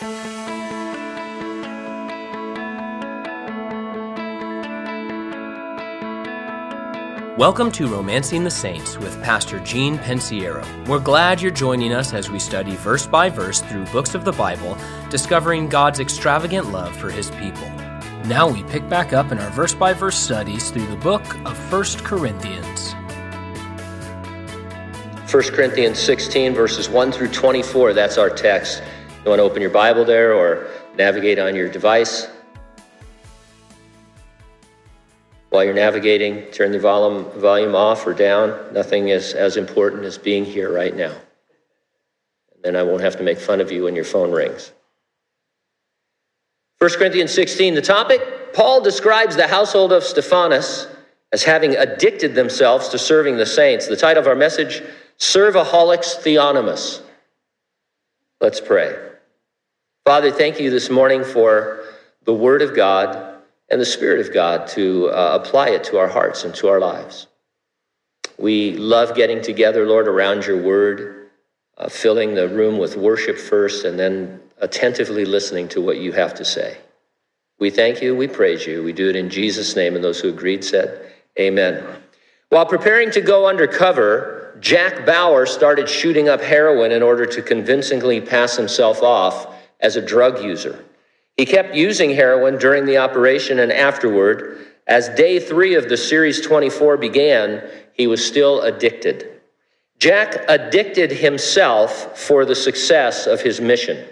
Welcome to Romancing the Saints with Pastor Gene Pensiero. We're glad you're joining us as we study verse by verse through books of the Bible, discovering God's extravagant love for His people. Now we pick back up in our verse by verse studies through the book of 1 Corinthians. 1 Corinthians 16, verses 1 through 24, that's our text. You want to open your Bible there or navigate on your device? While you're navigating, turn the volume off or down. Nothing is as important as being here right now. And then I won't have to make fun of you when your phone rings. 1 Corinthians 16, the topic, Paul describes the household of Stephanas as having addicted themselves to serving the saints. The title of our message, Servaholics Theonomous. Let's pray. Father, thank you this morning for the Word of God and the Spirit of God to apply it to our hearts and to our lives. We love getting together, Lord, around your word, filling the room with worship first, and then attentively listening to what you have to say. We thank you, we praise you. We do it in Jesus' name, and those who agreed said, amen. While preparing to go undercover, Jack Bauer started shooting up heroin in order to convincingly pass himself off as a drug user. He kept using heroin during the operation and afterward. As day 3 of the Series 24 began, he was still addicted. Jack addicted himself for the success of his mission.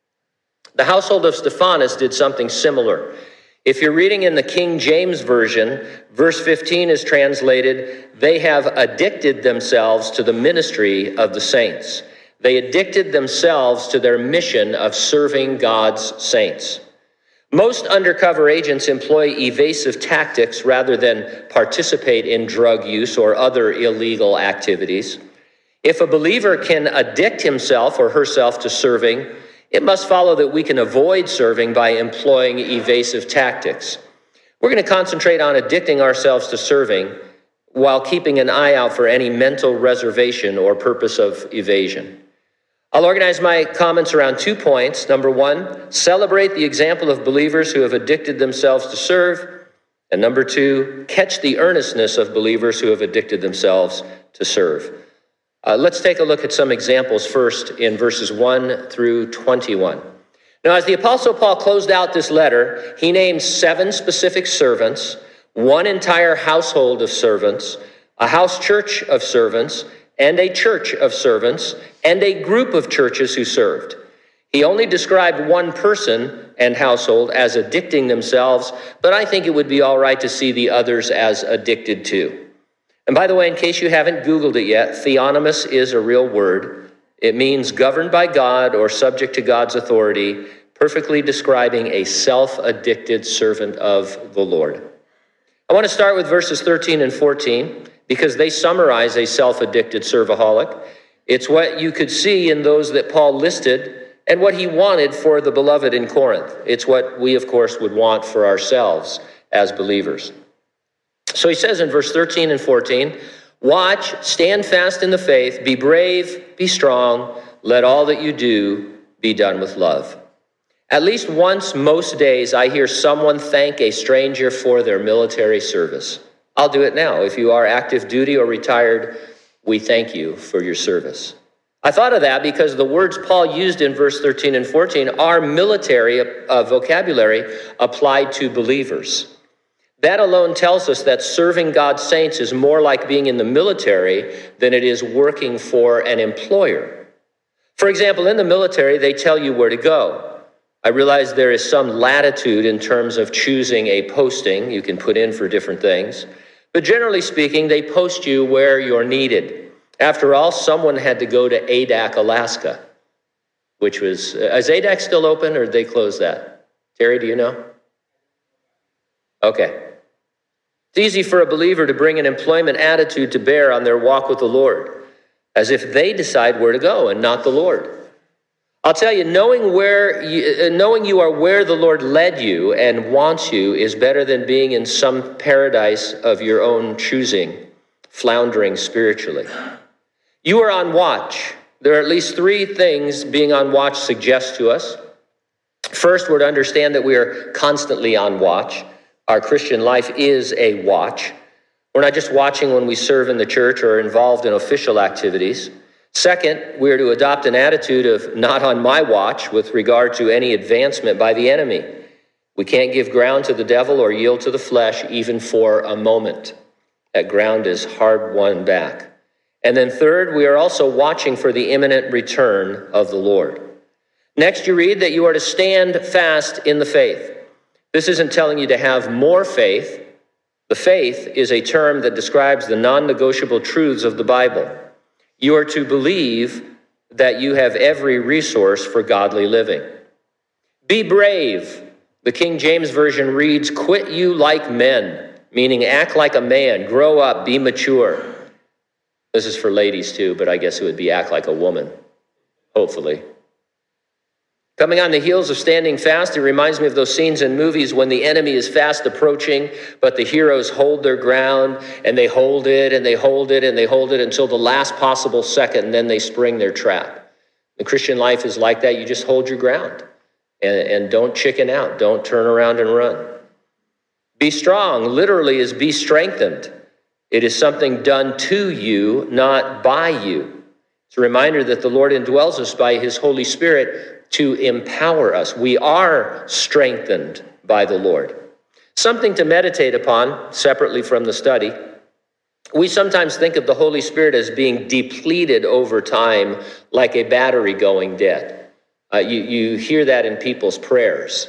The household of Stephanas did something similar. If you're reading in the King James Version, verse 15 is translated, they have addicted themselves to the ministry of the saints. They addicted themselves to their mission of serving God's saints. Most undercover agents employ evasive tactics rather than participate in drug use or other illegal activities. If a believer can addict himself or herself to serving, it must follow that we can avoid serving by employing evasive tactics. We're going to concentrate on addicting ourselves to serving while keeping an eye out for any mental reservation or purpose of evasion. I'll organize my comments around 2 points. Number 1, celebrate the example of believers who have addicted themselves to serve. And number 2, catch the earnestness of believers who have addicted themselves to serve. Let's take a look at some examples first in verses 1 through 21. Now, as the Apostle Paul closed out this letter, he named 7 specific servants, 1 entire household of servants, a house church of servants, and a church of servants, and a group of churches who served. He only described 1 person and household as addicting themselves, but I think it would be all right to see the others as addicted too. And by the way, in case you haven't Googled it yet, theonomous is a real word. It means governed by God or subject to God's authority, perfectly describing a self-addicted servant of the Lord. I want to start with verses 13 and 14 because they summarize a self-addicted servaholic. It's what you could see in those that Paul listed and what he wanted for the beloved in Corinth. It's what we, of course, would want for ourselves as believers. So he says in verse 13 and 14, watch, stand fast in the faith, be brave, be strong, let all that you do be done with love. At least once most days I hear someone thank a stranger for their military service. I'll do it now. If you are active duty or retired, we thank you for your service. I thought of that because the words Paul used in verse 13 and 14 are military vocabulary applied to believers. That alone tells us that serving God's saints is more like being in the military than it is working for an employer. For example, in the military, they tell you where to go. I realize there is some latitude in terms of choosing a posting you can put in for different things. But generally speaking, they post you where you're needed. After all, someone had to go to Adak, Alaska, which was, is Adak still open or did they close that? Terry, do you know? Okay. It's easy for a believer to bring an employment attitude to bear on their walk with the Lord, as if they decide where to go and not the Lord. I'll tell you, knowing you are where the Lord led you and wants you is better than being in some paradise of your own choosing, floundering spiritually. You are on watch. There are at least 3 things being on watch suggests to us. First, we're to understand that we are constantly on watch. Our Christian life is a watch. We're not just watching when we serve in the church or are involved in official activities. Second, we are to adopt an attitude of not on my watch with regard to any advancement by the enemy. We can't give ground to the devil or yield to the flesh even for a moment. That ground is hard won back. And then third, we are also watching for the imminent return of the Lord. Next, you read that you are to stand fast in the faith. This isn't telling you to have more faith. The faith is a term that describes the non-negotiable truths of the Bible. You are to believe that you have every resource for godly living. Be brave. The King James Version reads, quit you like men, meaning act like a man, grow up, be mature. This is for ladies too, but I guess it would be act like a woman, hopefully. Coming on the heels of standing fast, it reminds me of those scenes in movies when the enemy is fast approaching, but the heroes hold their ground, and they hold it, and they hold it, and they hold it until the last possible second, and then they spring their trap. The Christian life is like that. You just hold your ground, and don't chicken out. Don't turn around and run. Be strong, literally, is be strengthened. It is something done to you, not by you. It's a reminder that the Lord indwells us by his Holy Spirit to empower us. We are strengthened by the Lord. Something to meditate upon separately from the study. We sometimes think of the Holy Spirit as being depleted over time like a battery going dead. You hear that in people's prayers.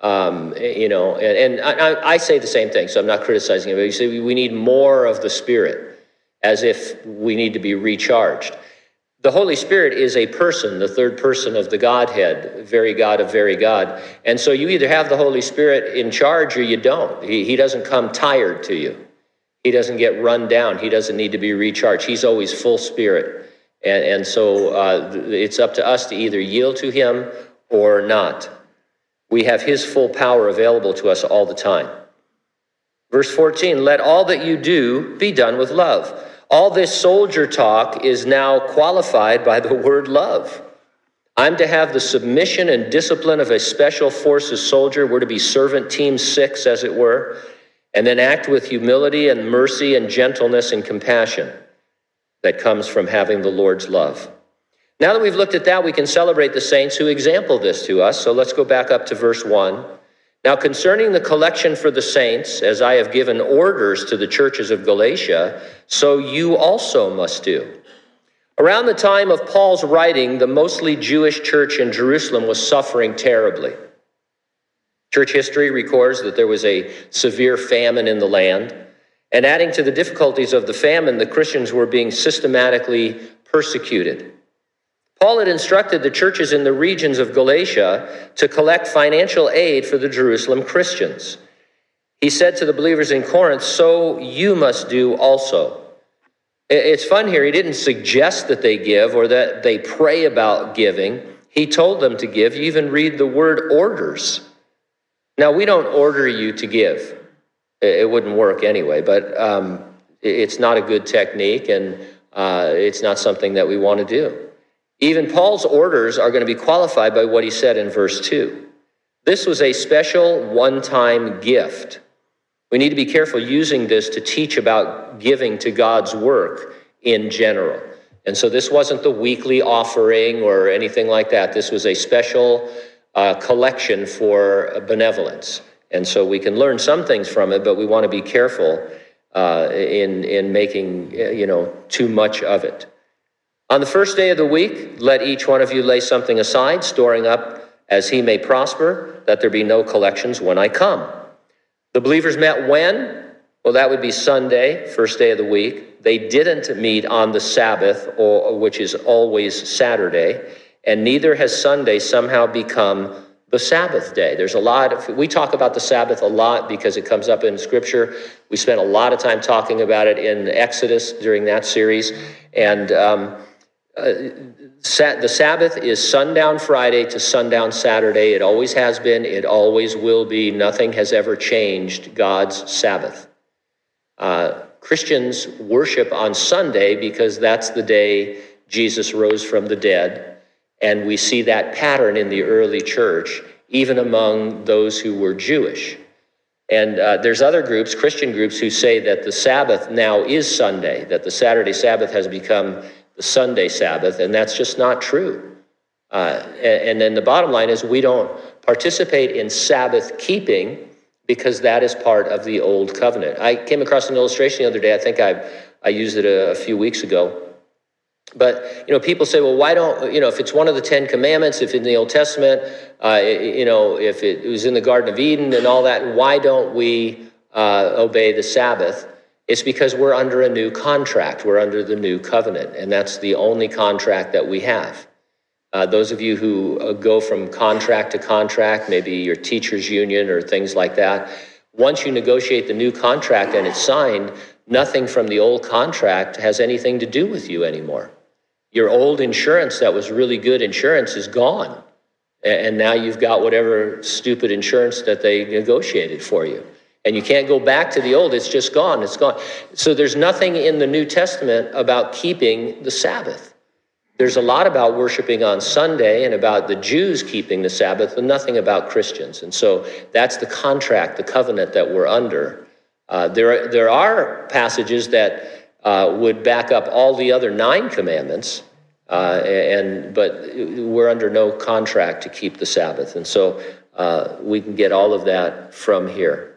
And I say the same thing, so I'm not criticizing it, but you say we need more of the Spirit, as if we need to be recharged. The Holy Spirit is a person, the third person of the Godhead, very God of very God. And so you either have the Holy Spirit in charge or you don't. He doesn't come tired to you. He doesn't get run down. He doesn't need to be recharged. He's always full Spirit. And so it's up to us to either yield to him or not. We have his full power available to us all the time. Verse 14, let all that you do be done with love. All this soldier talk is now qualified by the word love. I'm to have the submission and discipline of a special forces soldier. We're to be servant team 6, as it were, and then act with humility and mercy and gentleness and compassion that comes from having the Lord's love. Now that we've looked at that, we can celebrate the saints who example this to us. So let's go back up to verse 1. Now, concerning the collection for the saints, as I have given orders to the churches of Galatia, so you also must do. Around the time of Paul's writing, the mostly Jewish church in Jerusalem was suffering terribly. Church history records that there was a severe famine in the land, and adding to the difficulties of the famine, the Christians were being systematically persecuted. Paul had instructed the churches in the regions of Galatia to collect financial aid for the Jerusalem Christians. He said to the believers in Corinth, so you must do also. It's fun here. He didn't suggest that they give or that they pray about giving. He told them to give. You even read the word orders. Now, we don't order you to give. It wouldn't work anyway, but it's not a good technique, and it's not something that we want to do. Even Paul's orders are going to be qualified by what he said in verse 2. This was a special one-time gift. We need to be careful using this to teach about giving to God's work in general. And so this wasn't the weekly offering or anything like that. This was a special collection for benevolence. And so we can learn some things from it, but we want to be careful in making too much of it. On the first day of the week, let each one of you lay something aside, storing up as he may prosper, that there be no collections when I come. The believers met when? Well, that would be Sunday, first day of the week. They didn't meet on the Sabbath, which is always Saturday, and neither has Sunday somehow become the Sabbath day. We talk about the Sabbath a lot because it comes up in Scripture. We spent a lot of time talking about it in Exodus during that series, and the Sabbath is sundown Friday to sundown Saturday. It always has been. It always will be. Nothing has ever changed God's Sabbath. Christians worship on Sunday because that's the day Jesus rose from the dead. And we see that pattern in the early church. even among those who were Jewish. And there's other groups, Christian groups, who say that the Sabbath now is Sunday, that the Saturday Sabbath has become the Sunday Sabbath, and that's just not true. And then the bottom line is we don't participate in Sabbath keeping because that is part of the Old Covenant. I came across an illustration the other day. I think I used it a few weeks ago. But, people say, well, why don't, if it's one of the 10 Commandments, if in the Old Testament, if it was in the Garden of Eden and all that, why don't we obey the Sabbath? It's because we're under a new contract. We're under the new covenant, and that's the only contract that we have. Those of you who go from contract to contract, maybe your teacher's union or things like that, once you negotiate the new contract and it's signed, nothing from the old contract has anything to do with you anymore. Your old insurance that was really good insurance is gone. And now you've got whatever stupid insurance that they negotiated for you. And you can't go back to the old. It's just gone. It's gone. So there's nothing in the New Testament about keeping the Sabbath. There's a lot about worshiping on Sunday and about the Jews keeping the Sabbath, but nothing about Christians. And so that's the contract, the covenant that we're under. There are passages that would back up all the other 9 commandments, but we're under no contract to keep the Sabbath. And so we can get all of that from here.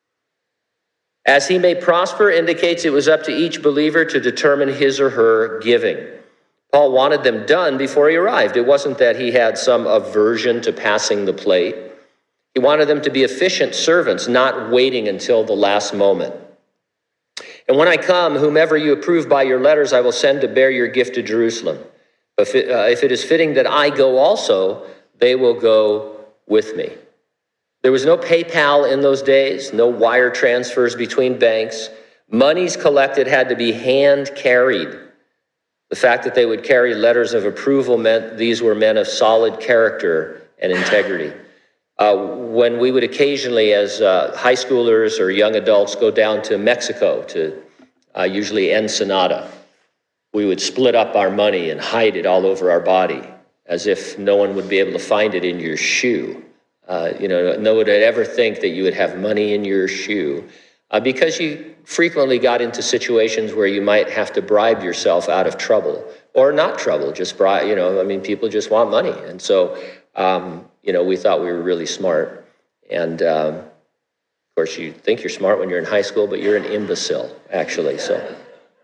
As he may prosper indicates it was up to each believer to determine his or her giving. Paul wanted them done before he arrived. It wasn't that he had some aversion to passing the plate. He wanted them to be efficient servants, not waiting until the last moment. And when I come, whomever you approve by your letters, I will send to bear your gift to Jerusalem. If it is fitting that I go also, they will go with me. There was no PayPal in those days, no wire transfers between banks. Monies collected had to be hand carried. The fact that they would carry letters of approval meant these were men of solid character and integrity. When we would occasionally, as high schoolers or young adults, go down to Mexico, to usually Ensenada, we would split up our money and hide it all over our body, as if no one would be able to find it in your shoe. No one would ever think that you would have money in your shoe, because you frequently got into situations where you might have to bribe yourself out of trouble, or not trouble, just bribe. People just want money, and so we thought we were really smart. And of course, you think you're smart when you're in high school, but you're an imbecile, actually. So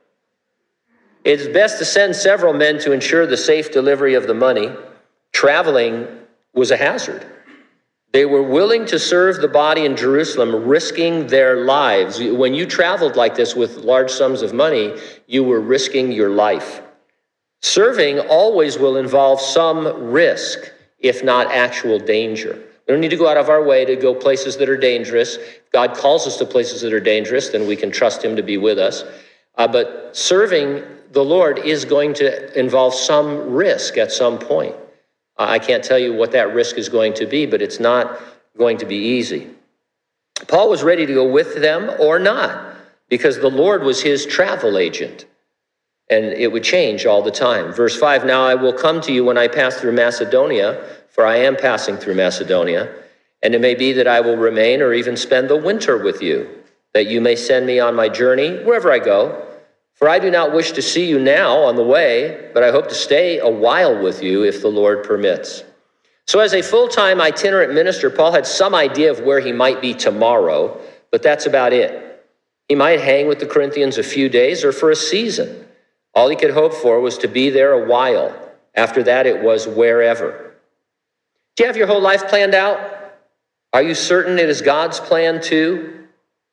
it's best to send several men to ensure the safe delivery of the money. Traveling was a hazard. They were willing to serve the body in Jerusalem, risking their lives. When you traveled like this with large sums of money, you were risking your life. Serving always will involve some risk, if not actual danger. We don't need to go out of our way to go places that are dangerous. If God calls us to places that are dangerous, then we can trust him to be with us. But serving the Lord is going to involve some risk at some point. I can't tell you what that risk is going to be, but it's not going to be easy. Paul was ready to go with them or not, because the Lord was his travel agent, and it would change all the time. Verse 5, now I will come to you when I pass through Macedonia, for I am passing through Macedonia, and it may be that I will remain or even spend the winter with you, that you may send me on my journey wherever I go. For I do not wish to see you now on the way, but I hope to stay a while with you if the Lord permits. So as a full-time itinerant minister, Paul had some idea of where he might be tomorrow, but that's about it. He might hang with the Corinthians a few days or for a season. All he could hope for was to be there a while. After that, it was wherever. Do you have your whole life planned out? Are you certain it is God's plan too?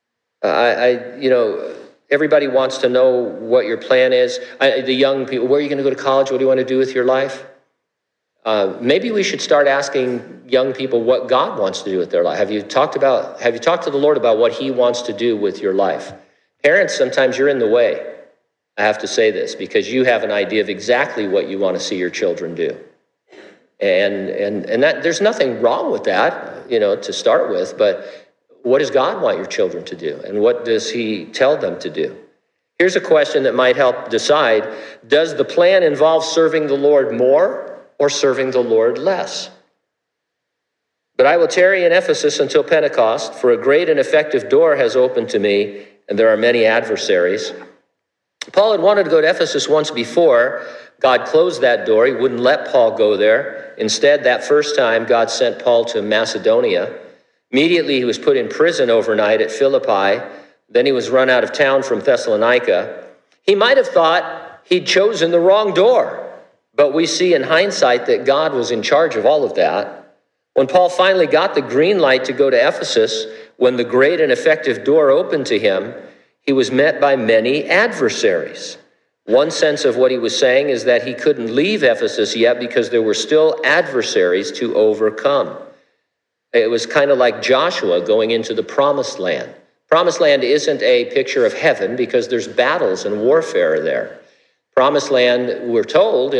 Everybody wants to know what your plan is. The young people, where are you going to go to college? What do you want to do with your life? Maybe we should start asking young people what God wants to do with their life. Have you talked to the Lord about what he wants to do with your life? Parents, sometimes you're in the way. I have to say this, because you have an idea of exactly what you want to see your children do. And that there's nothing wrong with that, to start with, but what does God want your children to do? And what does he tell them to do? Here's a question that might help decide. Does the plan involve serving the Lord more or serving the Lord less? But I will tarry in Ephesus until Pentecost, for a great and effective door has opened to me, and there are many adversaries. Paul had wanted to go to Ephesus once before. God closed that door. He wouldn't let Paul go there. Instead, that first time, God sent Paul to Macedonia. Immediately, he was put in prison overnight at Philippi. Then he was run out of town from Thessalonica. He might have thought he'd chosen the wrong door, but we see in hindsight that God was in charge of all of that. When Paul finally got the green light to go to Ephesus, when the great and effective door opened to him, he was met by many adversaries. One sense of what he was saying is that he couldn't leave Ephesus yet because there were still adversaries to overcome. It was kind of like Joshua going into the Promised Land. Promised Land isn't a picture of heaven because there's battles and warfare there. Promised Land, we're told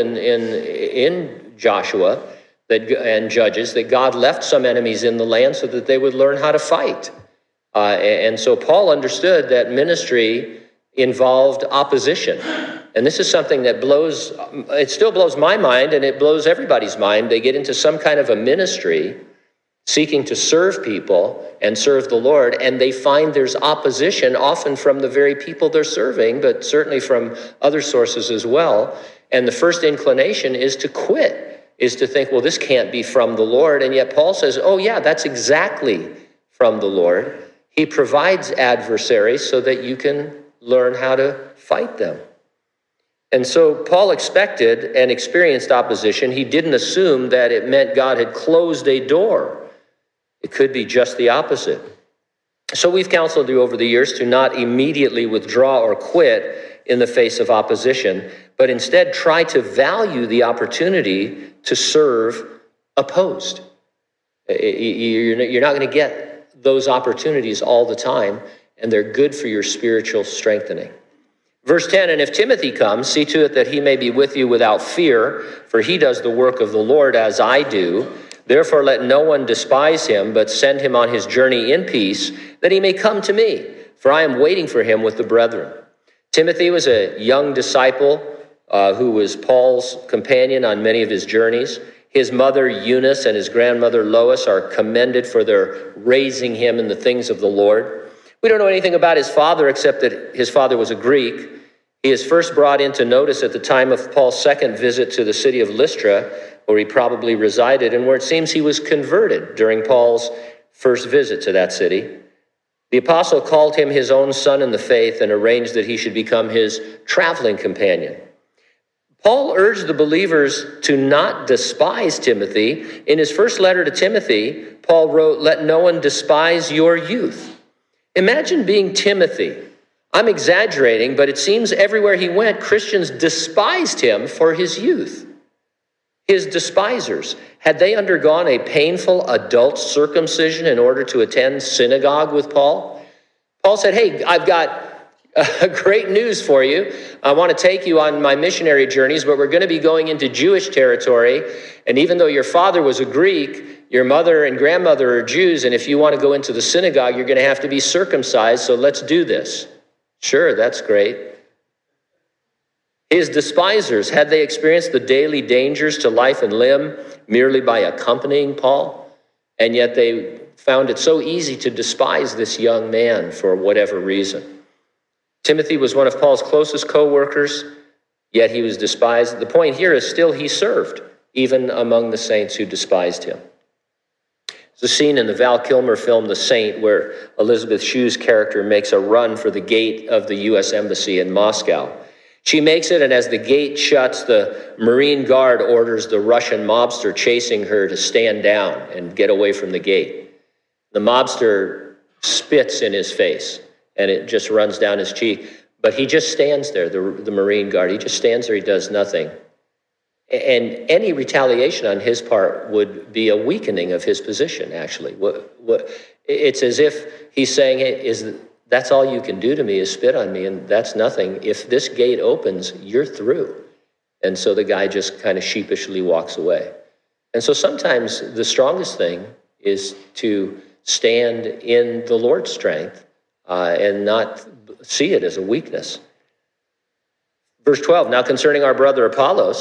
in Joshua and Judges that God left some enemies in the land so that they would learn how to fight. And so Paul understood that ministry involved opposition. And this is something that it still blows my mind, and it blows everybody's mind. They get into some kind of a ministry seeking to serve people and serve the Lord, and they find there's opposition, often from the very people they're serving, but certainly from other sources as well. And the first inclination is to quit, is to think, well, this can't be from the Lord. And yet Paul says, oh yeah, that's exactly from the Lord. He provides adversaries so that you can learn how to fight them. And so Paul expected and experienced opposition. He didn't assume that it meant God had closed a door. It could be just the opposite. So we've counseled you over the years to not immediately withdraw or quit in the face of opposition, but instead try to value the opportunity to serve opposed. You're not going to get those opportunities all the time, and they're good for your spiritual strengthening. Verse 10, and if Timothy comes, see to it that he may be with you without fear, for he does the work of the Lord as I do. Therefore let no one despise him, but send him on his journey in peace, that he may come to me, for I am waiting for him with the brethren. Timothy was a young disciple who was Paul's companion on many of his journeys. His mother Eunice and his grandmother Lois are commended for their raising him in the things of the Lord. We don't know anything about his father except that his father was a Greek. He is first brought into notice at the time of Paul's second visit to the city of Lystra, where he probably resided, and where it seems he was converted during Paul's first visit to that city. The apostle called him his own son in the faith and arranged that he should become his traveling companion. Paul urged the believers to not despise Timothy. In his first letter to Timothy, Paul wrote, "Let no one despise your youth." Imagine being Timothy. I'm exaggerating, but it seems everywhere he went, Christians despised him for his youth. His despisers, had they undergone a painful adult circumcision in order to attend synagogue with Paul? Paul said, hey, I've got great news for you. I want to take you on my missionary journeys, but we're going to be going into Jewish territory. And even though your father was a Greek, your mother and grandmother are Jews, and if you want to go into the synagogue, you're going to have to be circumcised, so let's do this. Sure, that's great. His despisers, had they experienced the daily dangers to life and limb merely by accompanying Paul? And yet they found it so easy to despise this young man for whatever reason. Timothy was one of Paul's closest co-workers, yet he was despised. The point here is still he served, even among the saints who despised him. There's a scene in the Val Kilmer film, The Saint, where Elizabeth Shue's character makes a run for the gate of the U.S. Embassy in Moscow. She makes it, and as the gate shuts, the Marine Guard orders the Russian mobster chasing her to stand down and get away from the gate. The mobster spits in his face, and it just runs down his cheek. But he just stands there, the Marine Guard. He just stands there, he does nothing. And any retaliation on his part would be a weakening of his position, actually. It's as if he's saying, hey, that's all you can do to me is spit on me, and that's nothing. If this gate opens, you're through. And so the guy just kind of sheepishly walks away. And so sometimes the strongest thing is to stand in the Lord's strength and not see it as a weakness. Verse 12, now concerning our brother Apollos,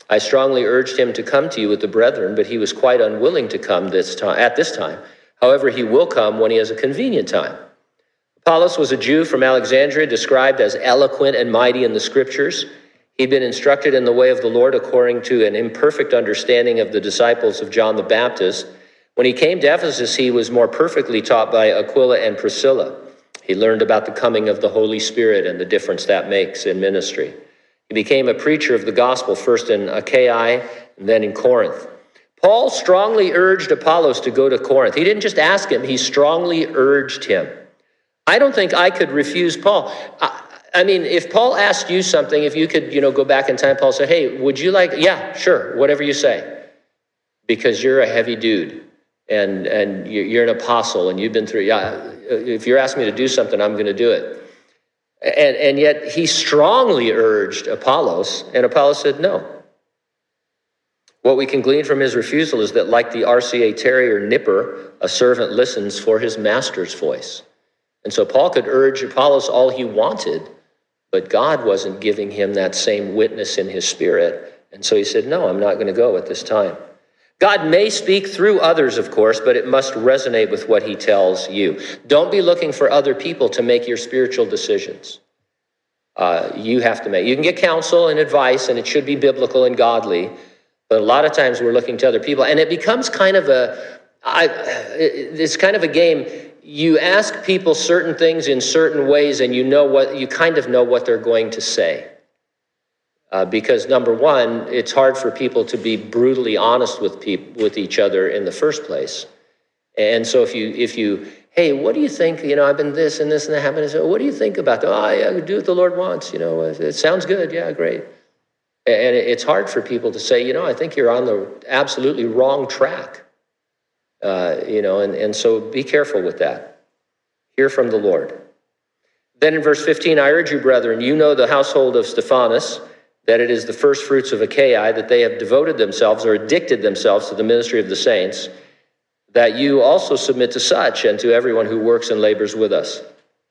I strongly urged him to come to you with the brethren, but he was quite unwilling to come at this time. However, he will come when he has a convenient time. Apollos was a Jew from Alexandria, described as eloquent and mighty in the scriptures. He'd been instructed in the way of the Lord according to an imperfect understanding of the disciples of John the Baptist. When he came to Ephesus, he was more perfectly taught by Aquila and Priscilla. He learned about the coming of the Holy Spirit and the difference that makes in ministry. He became a preacher of the gospel, first in Achaia and then in Corinth. Paul strongly urged Apollos to go to Corinth. He didn't just ask him, he strongly urged him. I don't think I could refuse Paul. I mean, if Paul asked you something, if you could, go back in time, Paul said, hey, would you like, yeah, sure, whatever you say, because you're a heavy dude and you're an apostle and you've been through, if you're asking me to do something, I'm going to do it. And yet he strongly urged Apollos, and Apollos said no. What we can glean from his refusal is that like the RCA Terrier nipper, a servant listens for his master's voice. And so Paul could urge Apollos all he wanted, but God wasn't giving him that same witness in his spirit. And so he said, no, I'm not going to go at this time. God may speak through others, of course, but it must resonate with what he tells you. Don't be looking for other people to make your spiritual decisions. You have to make. You can get counsel and advice, and it should be biblical and godly, but a lot of times we're looking to other people, and it becomes kind of it's kind of a game. You ask people certain things in certain ways, and you kind of know what they're going to say. Because number one, it's hard for people to be brutally honest with each other in the first place. And so if you, hey, what do you think? I've been this and this and that happened. So what do you think about that? Oh, yeah, do what the Lord wants. It sounds good. Yeah, great. And it's hard for people to say, I think you're on the absolutely wrong track. And so be careful with that. Hear from the Lord. Then in verse 15, I urge you, brethren, you know the household of Stephanas, that it is the first fruits of Achaia, that they have devoted themselves or addicted themselves to the ministry of the saints, that you also submit to such and to everyone who works and labors with us.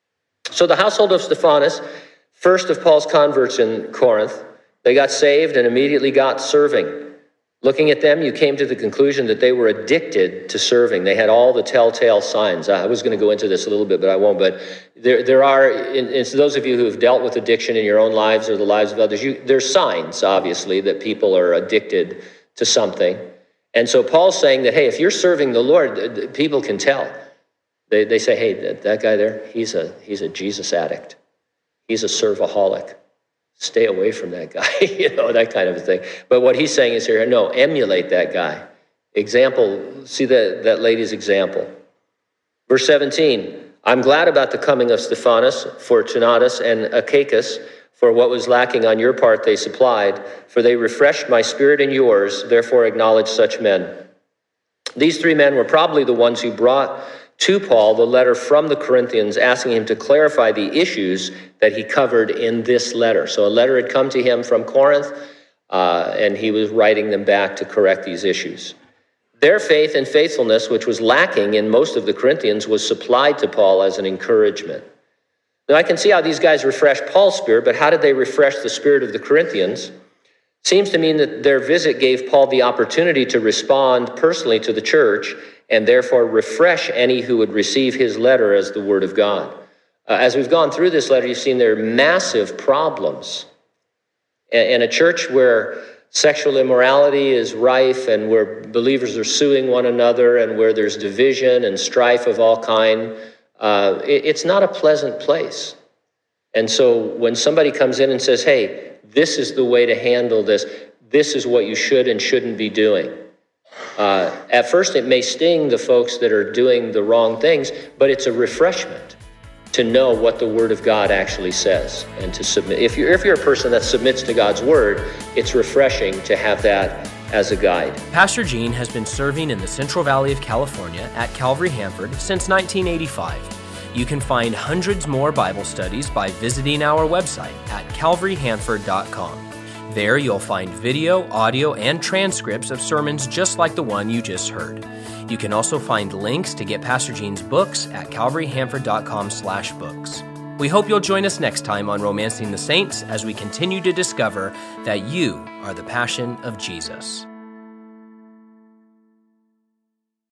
So the household of Stephanas, first of Paul's converts in Corinth, they got saved and immediately got serving. Looking at them, you came to the conclusion that they were addicted to serving. They had all the telltale signs. I was going to go into this a little bit, but I won't. But there are, it's those of you who have dealt with addiction in your own lives or the lives of others, there's signs, obviously, that people are addicted to something. And so Paul's saying that, hey, if you're serving the Lord, people can tell. They say, hey, that guy there, he's a Jesus addict. He's a servaholic. Stay away from that guy, that kind of a thing. But what he's saying is here, no, emulate that guy. Example, see that lady's example. Verse 17, I'm glad about the coming of Stephanas, Fortunatus, and Achaicus, for what was lacking on your part they supplied, for they refreshed my spirit and yours, therefore acknowledge such men. These three men were probably the ones who brought to Paul the letter from the Corinthians asking him to clarify the issues that he covered in this letter. So a letter had come to him from Corinth, and he was writing them back to correct these issues. Their faith and faithfulness, which was lacking in most of the Corinthians, was supplied to Paul as an encouragement. Now I can see how these guys refreshed Paul's spirit, but how did they refresh the spirit of the Corinthians? Seems to mean that their visit gave Paul the opportunity to respond personally to the church and therefore refresh any who would receive his letter as the word of God. As we've gone through this letter, you've seen there are massive problems. In a church where sexual immorality is rife and where believers are suing one another and where there's division and strife of all kind, it's not a pleasant place. And so when somebody comes in and says, hey, this is the way to handle this, this is what you should and shouldn't be doing. At first, it may sting the folks that are doing the wrong things, but it's a refreshment to know what the Word of God actually says and to submit. If you're a person that submits to God's Word, it's refreshing to have that as a guide. Pastor Gene has been serving in the Central Valley of California at Calvary Hanford since 1985. You can find hundreds more Bible studies by visiting our website at calvaryhanford.com. There you'll find video, audio, and transcripts of sermons just like the one you just heard. You can also find links to get Pastor Gene's books at calvaryhanford.com/books. We hope you'll join us next time on Romancing the Saints as we continue to discover that you are the passion of Jesus.